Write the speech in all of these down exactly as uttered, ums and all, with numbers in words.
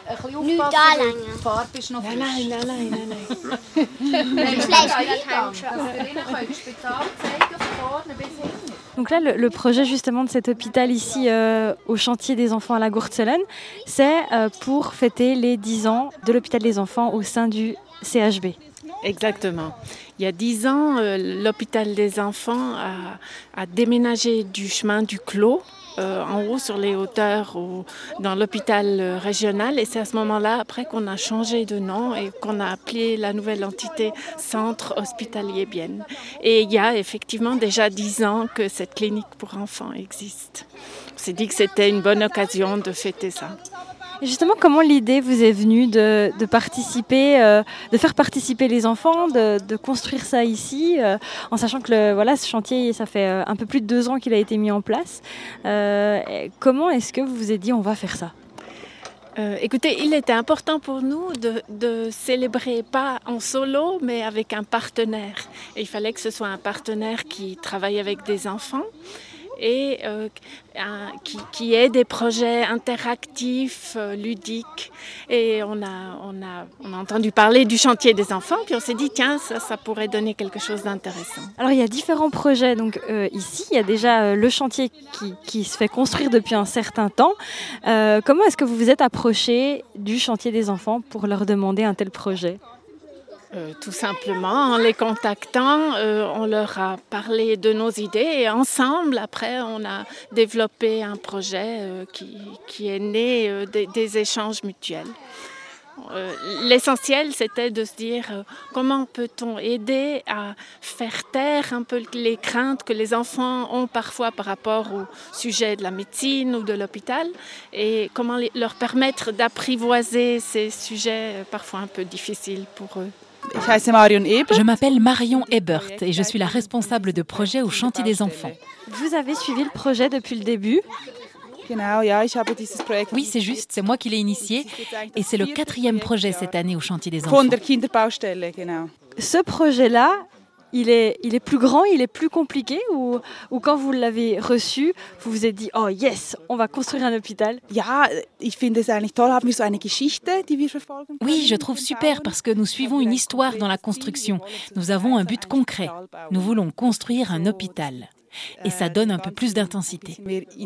Nicht anlängen. Die Farbe ist noch Nein, nein, nein, nein, nein, nein. Ich Donc là, le, le projet justement de cet hôpital ici euh, au chantier des enfants à la Gourtzelen, c'est euh, pour fêter les dix ans de l'hôpital des enfants au sein du C H B. Exactement. Il y a dix ans, euh, l'hôpital des enfants a, a déménagé du chemin du Clos, euh, en haut sur les hauteurs au, dans l'hôpital euh, régional. Et c'est à ce moment-là, après, qu'on a changé de nom et qu'on a appelé la nouvelle entité Centre Hospitalier Bienne. Et il y a effectivement déjà dix ans que cette clinique pour enfants existe. On s'est dit que c'était une bonne occasion de fêter ça. Et justement, comment l'idée vous est venue de, de participer, euh, de faire participer les enfants, de, de construire ça ici, euh, en sachant que le, voilà, ce chantier, ça fait un peu plus de deux ans qu'il a été mis en place. Euh, comment est-ce que vous vous êtes dit on va faire ça ? Euh, écoutez, il était important pour nous de, de célébrer pas en solo, mais avec un partenaire. Et il fallait que ce soit un partenaire qui travaille avec des enfants et euh, un, qui, qui ait des projets interactifs, euh, ludiques. Et on a, on, a, on a entendu parler du chantier des enfants, puis on s'est dit, tiens, ça, ça pourrait donner quelque chose d'intéressant. Alors, il y a différents projets. Donc, euh, ici, il y a déjà euh, le chantier qui, qui se fait construire depuis un certain temps. Euh, comment est-ce que vous vous êtes approché du chantier des enfants pour leur demander un tel projet ? Euh, tout simplement, en les contactant, euh, on leur a parlé de nos idées et ensemble, après, on a développé un projet euh, qui, qui est né euh, des, des échanges mutuels. Euh, l'essentiel, c'était de se dire euh, comment peut-on aider à faire taire un peu les craintes que les enfants ont parfois par rapport au sujet de la médecine ou de l'hôpital et comment les, leur permettre d'apprivoiser ces sujets euh, parfois un peu difficiles pour eux. Je m'appelle Marion Ebert et je suis la responsable de projet au chantier des enfants. Vous avez suivi le projet depuis le début ? Oui, c'est juste, c'est moi qui l'ai initié et c'est le quatrième projet cette année au chantier des enfants. Ce projet-là, il est, il est plus grand, il est plus compliqué ou, ou quand vous l'avez reçu, vous vous êtes dit « Oh yes, on va construire un hôpital ». Oui, je trouve super parce que nous suivons une histoire dans la construction. Nous avons un but concret. Nous voulons construire un hôpital. Et ça donne un peu plus d'intensité.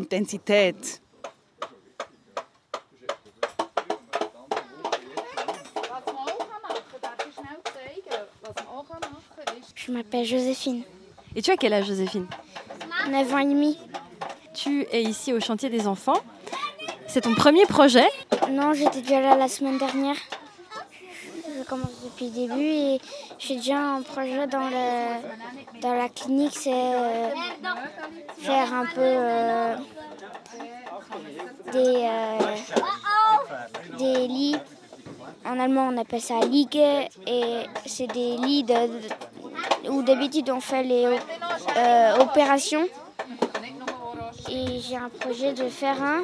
Je m'appelle Joséphine. Et tu as quel âge, Joséphine ? neuf ans et demi. Tu es ici au chantier des enfants. C'est ton premier projet ? Non, j'étais déjà là la semaine dernière. Je commence depuis le début et j'ai déjà un projet dans, le, dans la clinique, c'est euh, faire un peu euh, des, euh, des lits. En allemand, on appelle ça Liege et c'est des lits de, de, où d'habitude on fait les euh, opérations. Et j'ai un projet de faire un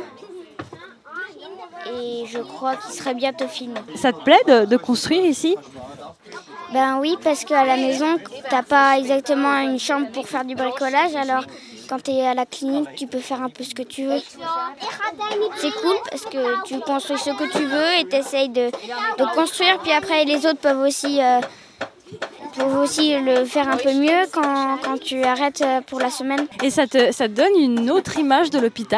et je crois qu'il serait bientôt fini. Ça te plaît de, de construire ici ? Ben oui, parce qu'à la maison, t'as pas exactement une chambre pour faire du bricolage, alors quand tu es à la clinique, tu peux faire un peu ce que tu veux. C'est cool parce que tu construis ce que tu veux et tu essayes de, de construire, puis après les autres peuvent aussi, euh, peuvent aussi le faire un peu mieux quand, quand tu arrêtes pour la semaine. Et ça te, ça te donne une autre image de l'hôpital ?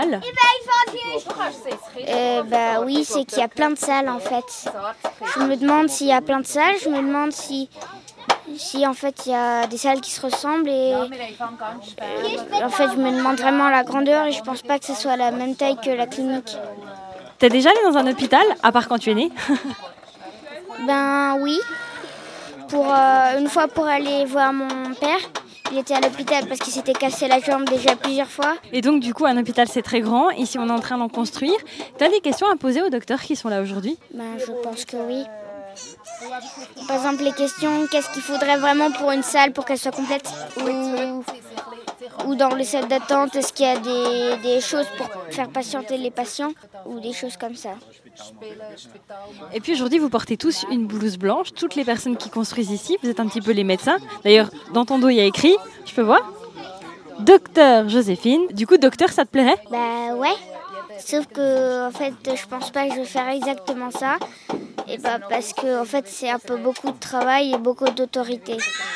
Euh, bah oui, c'est qu'il y a plein de salles en fait. Je me demande s'il y a plein de salles, je me demande si, si en fait il y a des salles qui se ressemblent et euh, en fait je me demande vraiment la grandeur et je pense pas que ce soit la même taille que la clinique. T'es déjà allé dans un hôpital, à part quand tu es né ? Ben oui, pour, euh, une fois pour aller voir mon père. Il était à l'hôpital parce qu'il s'était cassé la jambe déjà plusieurs fois. Et donc, du coup, un hôpital, c'est très grand. Ici, on est en train d'en construire. Tu as des questions à poser aux docteurs qui sont là aujourd'hui ? Ben, je pense que oui. Par exemple, les questions, qu'est-ce qu'il faudrait vraiment pour une salle pour qu'elle soit complète ? Ou, ou dans les salles d'attente, est-ce qu'il y a des, des choses pour faire patienter les patients ? Ou des choses comme ça. Et puis aujourd'hui, vous portez tous une blouse blanche. Toutes les personnes qui construisent ici, vous êtes un petit peu les médecins. D'ailleurs, dans ton dos, il y a écrit, je peux voir, Docteur Joséphine. Du coup, docteur, ça te plairait ? Bah ouais, Sauf que en fait, je pense pas que je vais faire exactement ça. Et bah parce que en fait, c'est un peu beaucoup de travail et beaucoup d'autorité.